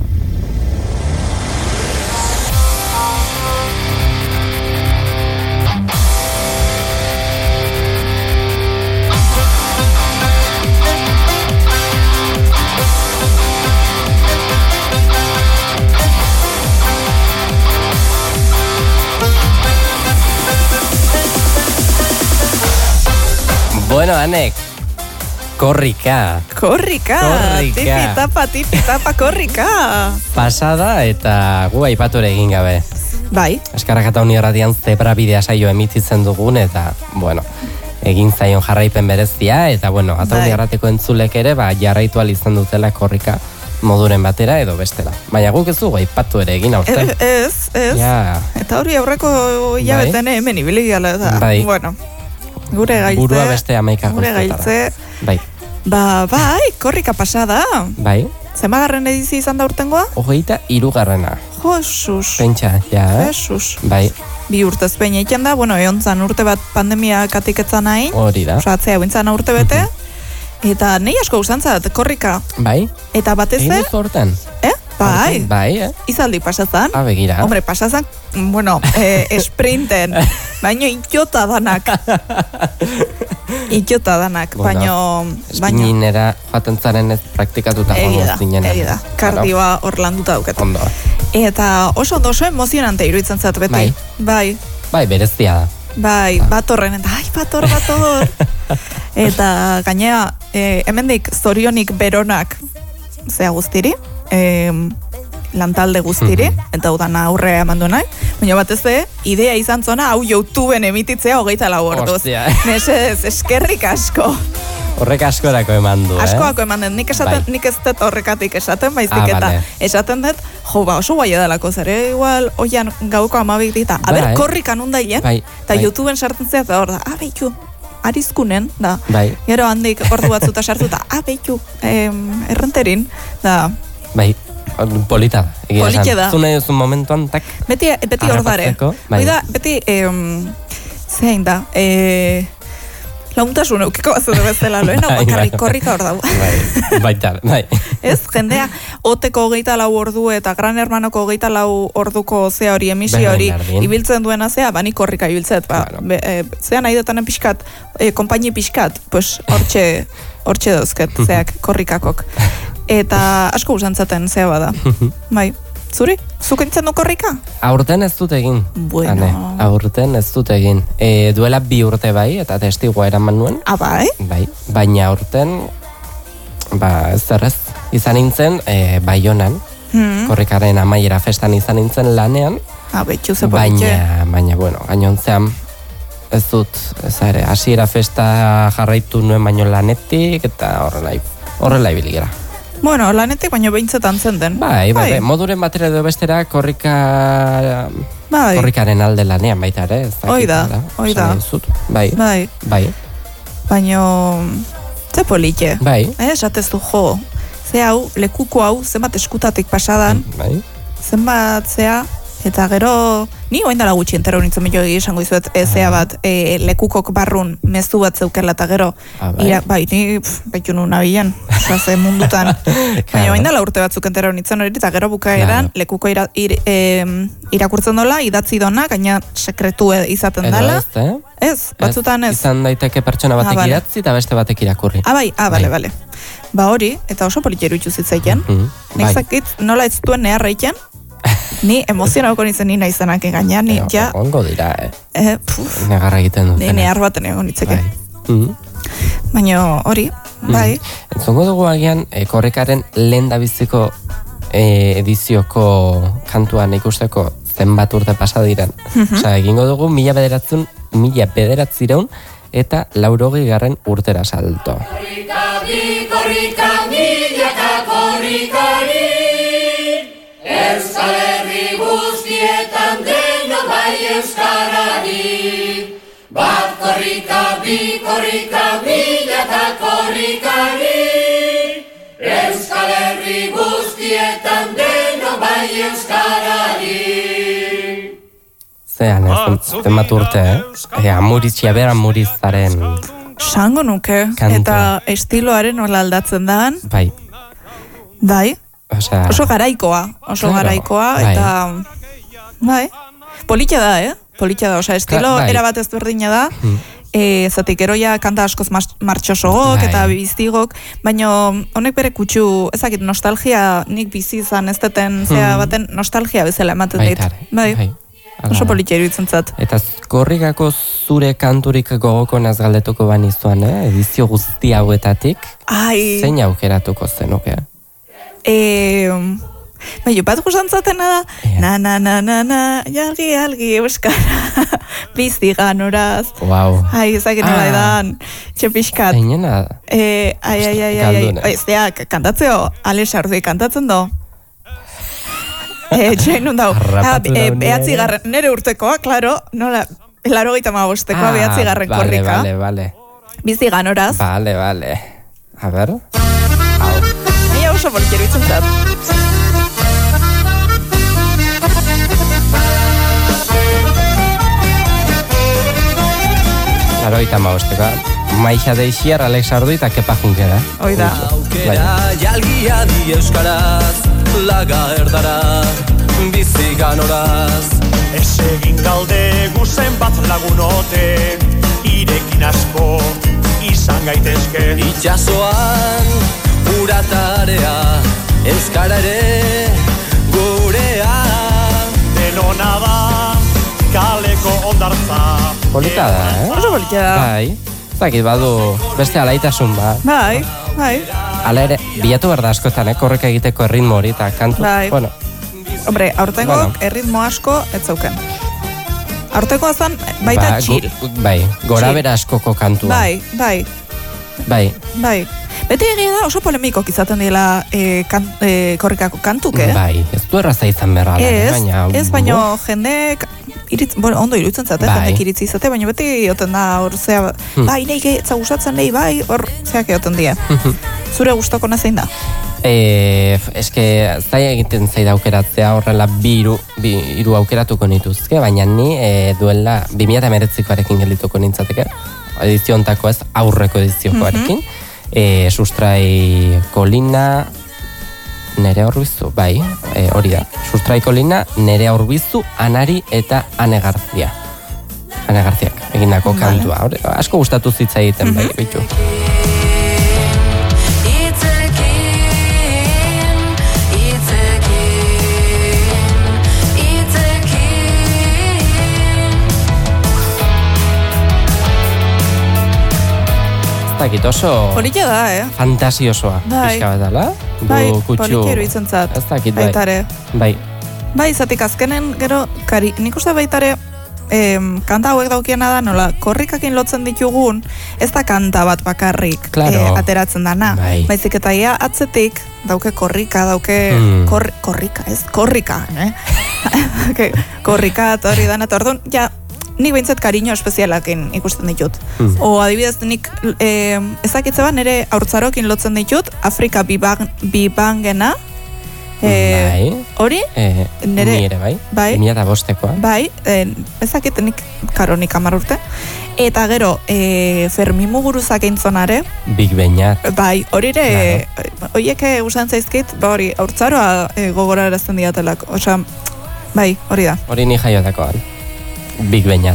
Bueno, Anek, korrika, Korrika, Korrika. tipitapa, tipitapa, korrika. pasada eta gu aipatu ere egin gabe. Bai, Eskarrak eta unirradian zebra bidea saio emititzen dugun eta, bueno, egin zaion jarraipen berezia, eta bueno, Atauli Arrateko entzulek ere, ba, jarraitu ahal izan dutela korrika moduren batera edo bestela. Baina guk ez dugu aipatu ere egin aurten. Ez, ez. Ja. Eta hori aurreko hilabeten bai. Hemen ibili gala da. Bai. Bueno, gure gaitze. Burua beste amaika gure gaitze. Bai. Ba, bai, korrika pasada. Bai. Zenbagarren edizio izan da urtengoa? Hogeita hirugarrena. Jesus. Pentsa, ja. Jesus. Bai. Bi urtez peina ikan da, bueno, egon zan urte bat pandemia katiketzan hain. Hori da. Osa, atzea bintzan urte bete. Uh -huh. Eta nahi asko usantzat, korrika. Bai. Eta batez egin duzu hortan? Eh? Bai. Bai, eh? Izaldi pasazan. Ah, begira. Hombre, pasazan, bueno, eh, sprinten. Baino itxota danak. Itxota danak, bueno, baino... Eskinera joaten zaren ez praktikatuta joan zinen. Egi da, kardioa hor landuta duket. Ondo. Eta oso ondo oso emozionante iruditzen zat beti. Bai. Bai. Bai, berezia da. Bai, ah. batorren, eta ai, bator, bator. Eta gainea, eh, hemendik zorionik beronak zea guztiri, eh, lantalde guztiri, mm -hmm. eta udana aurrea eman du nahi. Baina batez ere, idea izan zona, hau YouTubeen emititzea hogeita lau orduz. Nesez, eskerrik asko. Horrek askorako eman du, eh? Askoako eman dut, nik, esaten, nik ez dut horrekatik esaten, baizik ah, eta vale. esaten dut, jo, ba, oso guai edalako, zere igual, oian gauko amabik dita, a ber, korrikan undailen, bai, eta bai. YouTubeen sartzen zea, eta hor da, ah, behitu, arizkunen, da, bai. gero handik ordu batzuta sartuta, ah, behitu, em, errenterin, da, bai. Polita da. Polita da. Zune duzun momentuan, tak. Beti, beti hor dare. Bai. Oida, beti, em, zein da, e, launtasun eukiko bazu da bezala, loen, hau bakarrik korrika hor dago. Bai, baita, bai. Ez, jendea, oteko hogeita lau ordu eta Gran Hermanoko hogeita lau orduko zea hori, emisio hori, ibiltzen duena zea, bani korrika ibiltzet, ba, claro. be, e, zea nahi dutanen pixkat, e, kompaini pixkat, pues, hortxe, hortxe dauzket, zeak, korrikakok. Eta asko usantzaten zea bada. Bai, zuri? Zuk entzen du korrika? Aurten ez dut egin. Bueno. Ane, aurten ez dut egin. E, duela bi urte bai, eta testigua eraman nuen. Ah, bai? Bai, baina aurten, ba, ez zerrez, izan nintzen, e, Baionan, hmm. korrikaren amaiera festan izan nintzen lanean. Ah, betxu ze politxe. Baina, baina, bueno, gainontzean, ez dut, ez ere, hasiera festa jarraitu nuen baino lanetik, eta horrela, horrela ibili gara. Bueno, lanetik baino behintzetan zen den. Bai, bai, bai. Moduren batera edo bestera korrika... Bai. Korrikaren alde lanean baita ere. Hoi da, hoi da. Bai, bai. Bai. Baino, ze politxe. Bai. Eh, esatez du jo. Ze hau, lekuko hau, zenbat eskutatik pasadan. Bai. Zenbat zea, eta gero... Ni oain dala gutxi entero nintzen milio esango izuet, e, zea bat, e, lekukok barrun mezu bat zeukela eta gero, ah, bai. ira, bai, ni behitu nuna bilen, oza, ze mundutan. Baina oain dala urte batzuk entero nintzen hori, eta gero bukaeran, claro. lekuko ira, ir, e, irakurtzen dola, idatzi dona, gaina sekretu izaten dala. Ez, eh? Ez, batzutan ez. Izan daiteke pertsona batek ah, vale. idatzi eta beste batek irakurri. Ah, bai, ah, bale, bai. bale. Ba hori, eta oso politxeru itxuzitzaiten. Mm -hmm. Nik zakit, nola ez duen neharra iken, ni emozionauko nintzen nina izanak egaina, ni ja... Ongo dira, eh? Eh, puf. Negarra egiten dut. Ni nehar baten egon nitzeke. Bai. Mm-hmm. Baina hori, bai. Mm. Entzongo dugu agian, e, korrikaren lehen dabiziko e, edizioko kantuan ikusteko zenbat urte pasa diren. Mm-hmm. Osa, egingo dugu mila bederatzun, mila bederatzireun eta laurogei garren urtera salto. Korrika bi, korrika milaka korrikari, Euskal Herri guztietan deno bai euskarari. Bat korrika, bi korrika, milaka korrikari. Euskal Herri guztietan deno bai euskarari. Zean, ez zenbat urte, eh? E, amuriz, jaber amurizaren... Sango nuke, kantua. Eta estiloaren nola aldatzen daan. Bai. Bai. Osea, oso garaikoa, oso claro, garaikoa, bai. Eta, bai, politia da, eh? Politia da, osea, estilo bai. Erabat ezberdina da, hmm. e, zatik eroia kanta askoz martxosogok bai. Eta biztigok, baina honek bere kutsu, ezakit, nostalgia, nik bizi izan ez deten, zea baten nostalgia bezala ematen dit. Bai, bai. Oso politia iruditzen zat. Eta korrikako zure kanturik gogoko nazgaldetuko banizuan, eh? Edizio guzti hauetatik, ai. Zein aukeratuko zenuke? E, Baina, bat gustantzatena da, na, na, na, na, na, jalgi, jalgi, euskara, bizi ganoraz. Wow. Ai, ezagin nola edan, txepiskat. Zeinena? Eh, ai, ai, ai, ai, ai, ez da, kantatzeo, Alex Ardui kantatzen do. Eh, txain nun dau. Behatzi garren, nere urtekoa, klaro, nola, laro gaita magostekoa, behatzi garren korrika. Vale, vale, bizi ganoraz. Vale, vale. A ver. Ia oso bolkero itzen zat. Laro gaita magostekoa. Maixa Deixiar, Alex Ardui eta Kepa Junkera. Hoi da. Aukera jalgia di euskaraz, laga erdara, bizi ganoraz. Ez egin galde guzen bat lagunote, irekin asko izan gaitezke. Itxasoan, uratarea, euskara ere gurea. Denona da, kaleko ondartza. Polita da, eh? Oso bolkera da. Bai. Zakit badu beste alaitasun ba. Bai, bai. Hala ere, bilatu behar da askotan, eh? Korreka egiteko erritmo hori eta kantu. Bai. Bueno, Hombre, aurtengo Bueno. erritmo asko ez zauken. Aurtengoa zan baita ba, chill. gu- bai, gora Chill. bera askoko kantua. Bai, bai, Bai, bai. Beti egia da oso polemikok izaten dela eh, kan, eh, korrikako kantuke. bai, ez du erraza izan berra. Ez, baina, ez baino jendek iritz, bueno, ondo iruditzen zate, Bai. jendek iritzi izate, baina beti egoten da, hor, zea, Hmm. bai, nahi etza gustatzen lehi, bai, hor, zeak egoten die. Zure gustoko zein da? E, eske, zaila egiten zaida aukeratzea horrela bi hiru bi hiru aukeratuko nituzke, baina ni e, duela bi mila hemeretzikoarekin geldituko nintzateke, edizio hontako ez, aurreko ediziokoarekin, e, sustrai kolina, nere Urbizu, bai, e, hori da, sustrai kolina, nere Urbizu, Anari eta Ane Garzia. Ane Garziak egindako Vale. kantua, hori, asko gustatu zitza egiten, bai, bitu. Zakit oso Polita da, eh? fantasiosoa, Bai. pixka bat dela. Du Bai, kutsu- polita iruditzen zat. Ez dakit, bai. Baitare. Bai, Bai, zatik azkenen, gero, kari, nik uste baitare, em, kanta hauek daukiena da, nola, korrikakin lotzen ditugun, ez da kanta bat bakarrik Claro. eh, ateratzen dana. Bai. Baizik eta ia atzetik, dauke korrika, dauke Hmm. kor, korrika, ez, korrika, eh? Dauke korrika, eta hori dana, eta orduan, ja, nik behintzat kariño espezialakin ikusten ditut. Hmm. O adibidez, nik eh, ezakitze bat nire haurtzarokin lotzen ditut, Afrika bibang, bibangena, eh, bai, hori, e, nere- ni ere bai, bai. bi mila eta bostekoa. bai, eh, ezakit nik karonik hamar urte, eta gero, eh, Fermi Muguruzak eintzonare, Big Beñat, bai, hori ere, horiek usan zaizkit, ba hori, haurtzaroa eh, gogorarazten diatelak, osea, bai, hori da. hori ni jaiotakoan. Big Beñat.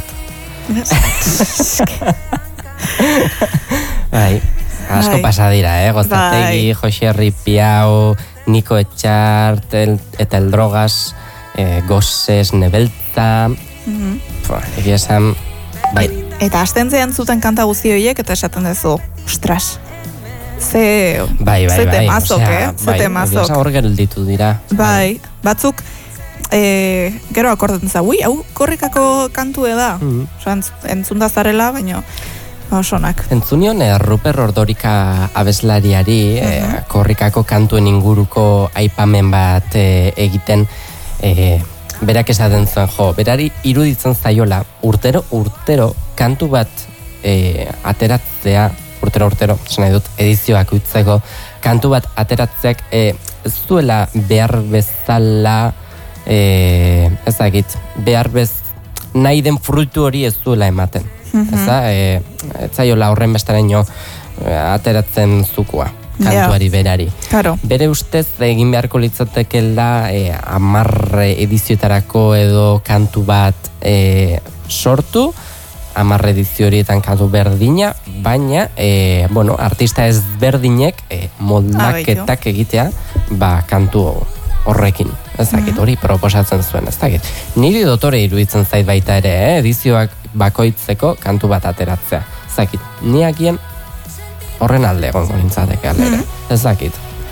Bai, asko Bai. pasa dira, eh? Gozategi, Bai. Jose Ripiau, Niko Etxart, el, eta el Drogas, eh, Gozes, Nebelta, Mhm. Pua, egia esan, bai, Eta astentzean zuten kanta guzti horiek, eta esaten duzu, ostras, ze, bai, bai, ze bai. temazok, osea, eh? Ze bai, temazok. egia esan hor gelditu dira. Bai, batzuk, e, gero akordatzen za, ui, hau korrikako kantue da. Mhm. Osa, entz, entzunda zarela, baina osonak. Entzunion, eh, Ruper Ordorika abeslariari, eh, korrikako kantuen inguruko aipamen bat eh, egiten, eh, berak esaten zen, jo, berari iruditzen zaiola, urtero, urtero, kantu bat eh, ateratzea, urtero, urtero, esan nahi dut, edizioak utzeko, kantu bat ateratzeak eh, ez duela behar bezala, eh, ez dakit, behar bez, nahi den fruitu hori ez duela ematen. Ez da, e, ez zaiola horren bestaraino e, ateratzen zukua, kantuari berari. Claro. Bere ustez egin beharko litzatekeela e, amarre edizioetarako edo kantu bat e, sortu, amarre edizio horietan kantu berdina, baina, e, bueno, artista ezberdinek e, moldaketak egitea, ba, kantu horrekin. Ez dakit, hori proposatzen zuen, ez dakit. Niri dotore iruditzen zait baita ere, eh? Edizioak bakoitzeko kantu bat ateratzea. Ez dakit, niakien horren alde egongo nintzateke alere. Ez dakit.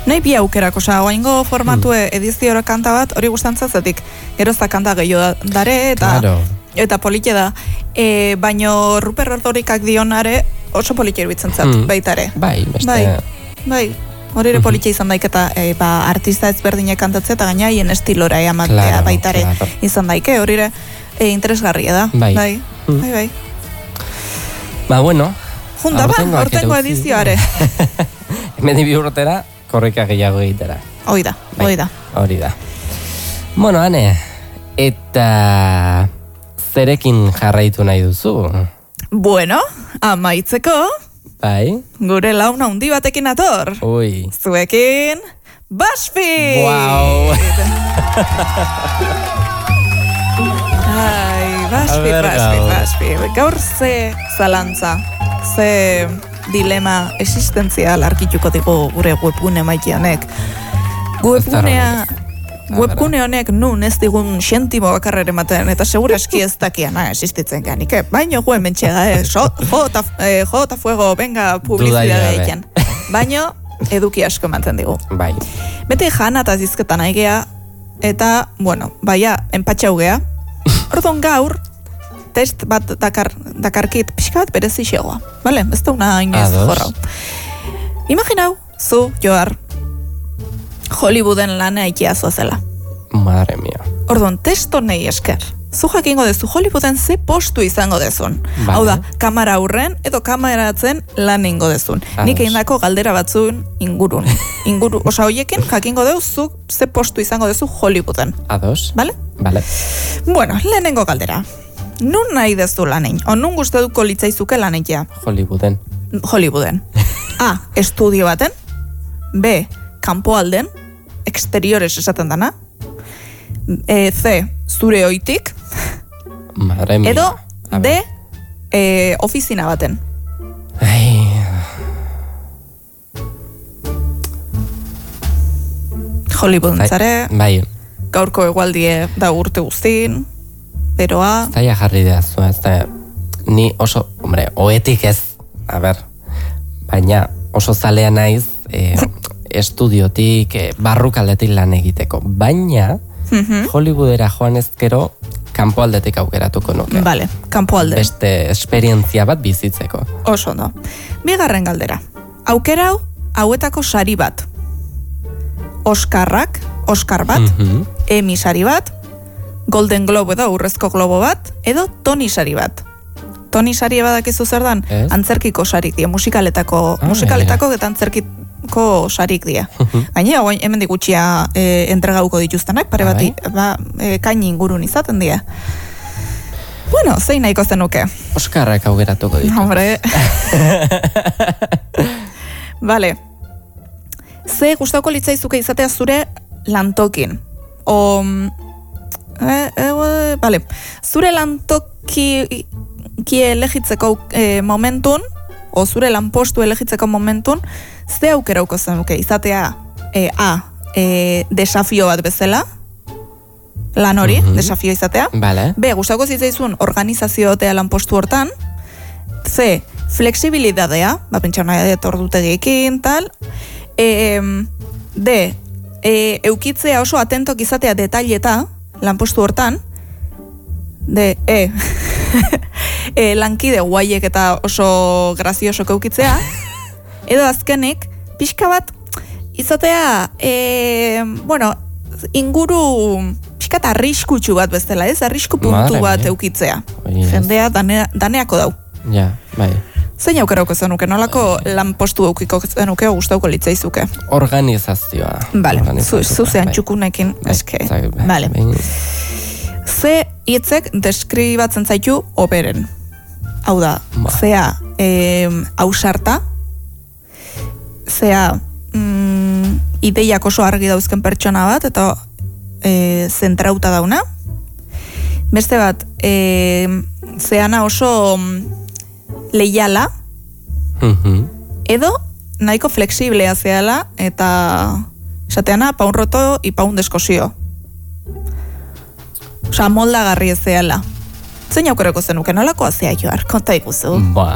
Nahi bi aukerak, oza, oaingo formatu hmm. ediziora kanta bat, hori gustantzazetik, gerozta kanta gehiago dare, eta, claro. eta politxe da. E, baino Ruper Ordorikak dionare oso politxe irbitzen zat, hmm. baitare. Bai, beste... Bai, bai. Hori ere politxe izan daik eta e, ba, artista ezberdinek kantatzea eta gaina hien estilora ematea claro, baitare claro. izan daike, hori ere e, interesgarria da. Bai. Bai, mm. bai, bai. Ba, bueno. Junta ba, hortengo edizioare. Hemen bi urtera, korrika gehiago egitera. Hoi da, bai, hoi da. Hori da. Bueno, Ane, eta zerekin jarraitu nahi duzu? Bueno, amaitzeko... Bai. Gure launa handi batekin ator. Ui. Zuekin, Buzzfeed! Wow! Ai, Buzzfeed, Buzzfeed, Buzzfeed. Gaur ze zalantza, ze dilema existentzial arkituko digu gure webgune maite honek. Webgunea... Webgune honek nun ez digun xentimo bakarrer ematen, eta segura eski ez dakiana existitzen ganik, eh? Baino guen mentxega, eh? Jota eh, fuego, venga, publizidade egiten. Baino, eduki asko ematen digu. Bai. Beti jana eta zizketan aigea, eta, bueno, baia, enpatxau gea. Ordon gaur, test bat dakar, dakarkit pixka bat berezi xegoa. Bale, ez da una inoiz jorrau. Imaginau, zu, Joar, Hollywooden lana ikia zoazela. Madre mia. Ordon, testo nahi esker. Zu jakingo dezu Hollywooden ze postu izango dezun. Vale. Hau da, kamera aurren edo kameratzen lan ingo dezun. Ados. Nik egindako galdera batzun ingurun. Inguru, osa hoiekin jakingo dezu ze postu izango dezu Hollywooden. Ados. Vale? Vale. Bueno, lehenengo galdera. Nun nahi dezu lanein? O nun gustaduko litzaizuke laneikia? Hollywooden. Hollywooden. A, estudio baten. B, kanpoalden. Exteriores esaten dana. E, C, zure oitik. Madre mia. Edo, D, e, ofizina baten. Ai. Hollywooden zare. Bai. Gaurko egualdie da urte guztin. Beroa. Zaila jarri da zu, ez da. Ni oso, hombre, oetik ez. A ber, baina oso zalea naiz, eh, estudiotik, eh, barrukaldetik lan egiteko. Baina, mm-hmm. Hollywoodera joan ezkero, kanpoaldetik aukeratuko nuke. Vale, kanpoalde. Beste esperientzia bat bizitzeko. Oso ondo. Bigarren galdera. Aukerau, hauetako sari bat. Oskarrak, Oskar bat, mm-hmm. Emmy sari bat, Golden Globe edo urrezko globo bat, edo Tony sari bat. Tony sari badakizu zer dan? Ez? Antzerkiko sarik dia, musikaletako, ah, musikaletako eta antzerkiko sarik dia. Gainera, hemen digutxia e, entregauko dituztenak, pare bat, ba, e, kaini ingurun izaten dia. Bueno, zein nahiko zenuke? Oskarrak aukeratuko ditu. Hombre. Vale. Ze gustauko litzaizuke izatea zure lantokin. O... Eh, eh, vale. Zure lantoki... ki elegitzeko e, momentun, o zure lanpostu elegitzeko momentun, ze aukerauko zenuke, izatea e, A, e, desafio bat bezala, lan hori, mm-hmm. desafio izatea, vale. B, gustauko zitzaizun organizaziotea lanpostu hortan, C, flexibilidadea, ba, pentsana etordutegekin, tal, e, D, e, eukitzea oso atentok izatea detaileta lanpostu hortan, D, E, e, lankide guaiek eta oso grazioso keukitzea, edo azkenik, pixka bat, izatea, e, bueno, inguru, pixka eta arriskutsu bat bezala, ez? Arrisku puntu bat eukitzea. Jendea dane, daneako dau. Ja, bai. Zein aukerauko zenuke, nolako lanpostu eukiko zenuke o gustauko litzaizuke? Organizazioa. Bale, zuzean bai. Txukunekin, eske. Bale. Ze hitzek deskribatzen zaitu operen. Hau da, ba. Zea e, ausarta, zea mm, ideiak oso argi dauzken pertsona bat, eta e, zentrauta dauna. Beste bat, e, zeana oso leiala, mm-hmm. edo nahiko flexiblea zeala, eta esateana paun roto i paun deskosio. Osa, moldagarri ez zehala. Zein aukerako zenuke, nolako azea Joar? Konta ikuzu. Ba.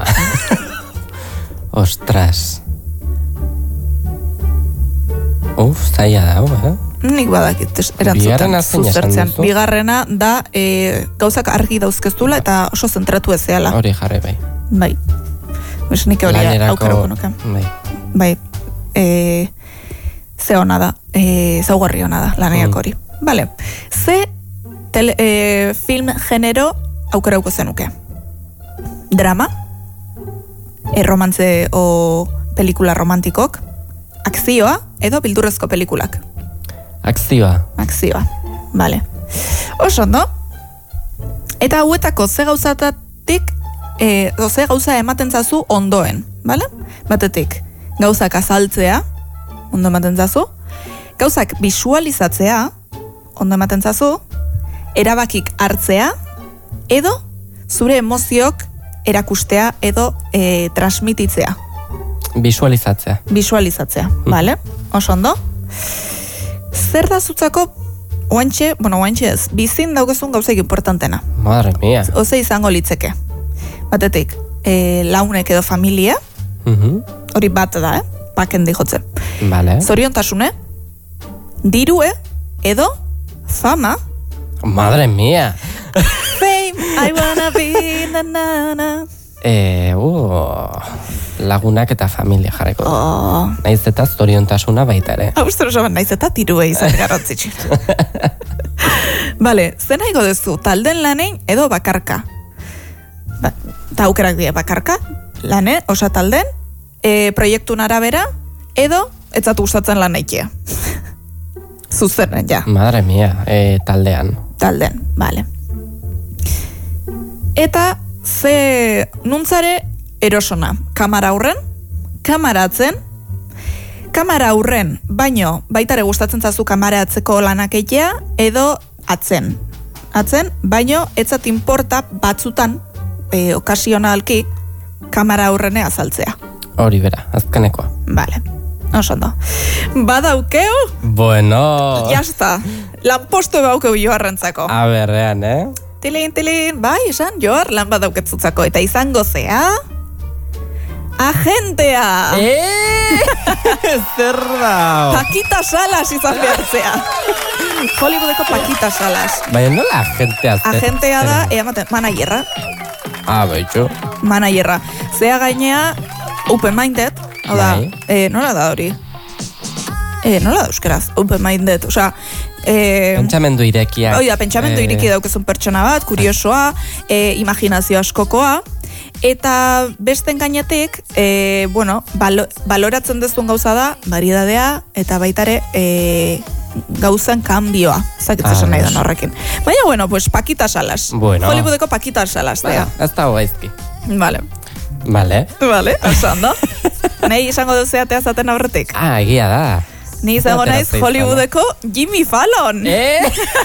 Uf, zaila da, eh? Nik badakit erantzuten. Bigarrena zein esan zuzertzean. duzu? Bigarrena da e, gauzak argi dauzkeztula eta oso zentratu ezeala. Hori jarri bai. Bai. Bes nik hori aukerako nuke. Bai. Bai. E, ze hona da. E, zaugarri hona da, lanaiak hori. Vale. Ze tele, e, film genero aukerauko zenuke? Drama? E, romantze o pelikula romantikok? Akzioa edo bildurrezko pelikulak? Akzioa. Akzioa, vale. Oso, no? Eta hauetako ze gauzatatik, e, ze gauza ematen zazu ondoen, vale? Batetik, gauzak azaltzea, ondo ematen zazu, gauzak visualizatzea, ondo ematen zazu, erabakik hartzea, edo zure emozioak erakustea edo e, transmititzea. Visualizatzea. Visualizatzea, vale? Oso ondo? Zer da zutzako, oantxe, bueno, oantxe ez, bizin daukezun gauzaik importantena. Madre mia. Oze izango litzeke. Batetik, e, launek edo familia, Mhm. hori bat da, eh? Paken dijotzen. Vale. Zoriontasune, dirue, edo fama, Madre mia. fame, I wanna be, na na na. Eh, uh, lagunak eta familia jarriko. du. Oh. Naiz eta zoriontasuna baita ere. Austro soban naiz eta tirue izan garrantzitsi. Vale, zen nahi godezu, talden lanein edo bakarka? Ba, eta aukerak dira bakarka, lane, osa talden, e, proiektun arabera, edo etzatu gustatzen lan naikia. Zuzenen, ja, Madre mia, eh, taldean. talden, vale. Eta ze nuntzare erosona, kamara aurren, kamara atzen, kamara aurren, baino baitare gustatzen zazu kamara atzeko lanak egitea, edo atzen. Atzen, baino etzat inporta batzutan, e, okasionalki, kamara aurrene azaltzea. Hori bera, azkenekoa. Vale, oso ondo. Badaukeu, Bueno. jazta, lanpostu baukeu joarrentzako. A berrean, eh? Tilin, tilin, bai, esan joar lan badauketzutako, eta izango zea, agentea! Eh! Zer da? Pakita Salas izan behartzea. Hollywoodeko Pakita Salas. Baina nola agentea zer? Agentea da, ea maten, manaierra. Ah, baitxo. Manaierra. Zea gainea, open-minded, hau da, Bai. eh, nola da hori? Eh, nola da euskeraz, open-minded, osea, eh, Pentsamendu irekia. Hoi da, pentsamendu iriki daukezun pertsona bat, kuriosoa, e, imaginazio askokoa, eta besten gainetik, e, bueno, balo, baloratzen dezun gauza da, variedadea, eta baitare e, gauzan kanbioa, zakitzen Ah, esan nahi da oso. horrekin. Baina, bueno, pues Pakita Salas. Bueno. Hollywoodeko Pakita Salas, Bueno, dea. ez dago gaizki. Vale, Vale. vale, oso ondo. Nahi izango duzeatea zaten aurretik. Ah, egia da. Ni izango Atera naiz zeizan, Hollywoodeko Jimmy Fallon. Eh?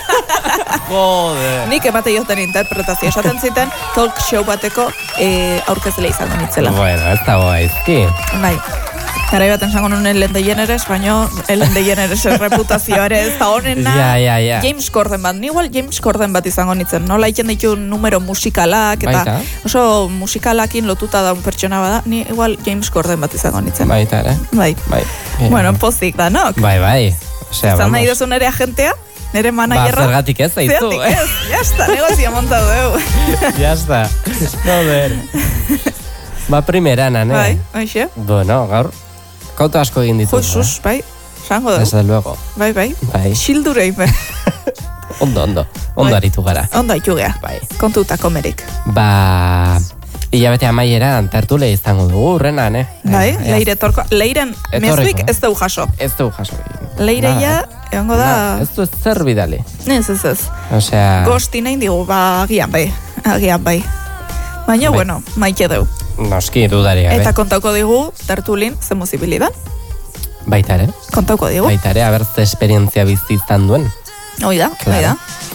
Joder. Nik emate joten interpretazio esaten ziten talk show bateko e, aurkezle izango nitzela. Bueno, ez dago gaizki. Bai. Garai baten esango nuen Ellen DeGeneres, baina Ellen DeGeneres reputazioa ere ez da honena. Ja, ja, ja. James Corden bat, ni igual James Corden bat izango nitzen. Nola iten ditu numero musikalak, eta Baita. oso musikalakin lotuta da un pertsona bada, ni igual James Corden bat izango nitzen. Baita ere. Bai. Bai. Bueno, pozik da, nok? Bai, bai. Osea, Zan nahi vamos. duzu nere agentea? Nere Ba, managerra? zergatik ez zaizu, Zergatik eh? ez, jazta, negozia montatu dugu. Ya está. Joder. Ba, primeran, ane. Bai, hoxe. Bueno, gaur, kauto asko egin ditugu. Jesus, bai, sango Desde dugu. luego. Bai, bai. Bai. Xildurei, bai. Ondo, ondo. Ondo Bai. aritu gara. Ondo itxugea. Bai. Kontuta komerik. Ba, hilabete amaieran tertule izango dugu, urrenan, eh? Bai, Eh, leire torko. Leiren Etorriko, mezuik eh? ez dugu jaso. Ez dugu jaso egin. Leireia, Nada, egongo da... nada, Ez du zer bidali. Ez, ez, ez. Osea, Gosti nahi digu, ba, agian bai. Agian bai. Baina, Bai. bueno, maite dugu. noski dudari gabe. Eta kontauko digu, tertulin, ze posibilidan. Baita ere. Kontauko digu. Baita ere, aber ze esperientzia bizi izan duen. Hoi da, Claro. hoi da.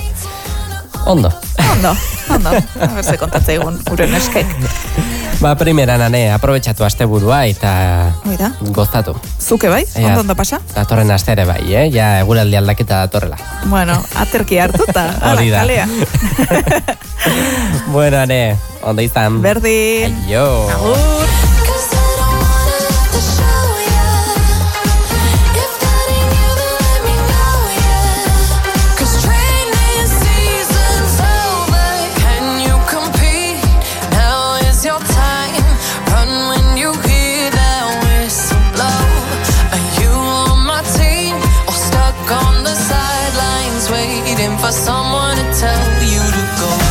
Ondo. Ondo, ondo. A ber, ze kontatze egun, gure neskek. Ba, primeran, ane, aprobetxatu asteburua eta Hoi da. gozatu. Zuke bai? Ea. Ondo, ondo pasa? Datorren aste ere bai, eh? Ja, eguraldi aldaketa datorrela. Bueno, aterki hartuta. Hori da. Hala, kalea. Bueno, ane, ondo izan. Berdin. Aio. Agur. Cause I don't wanna have to show ya if that ain't waiting for someone to tell you to go.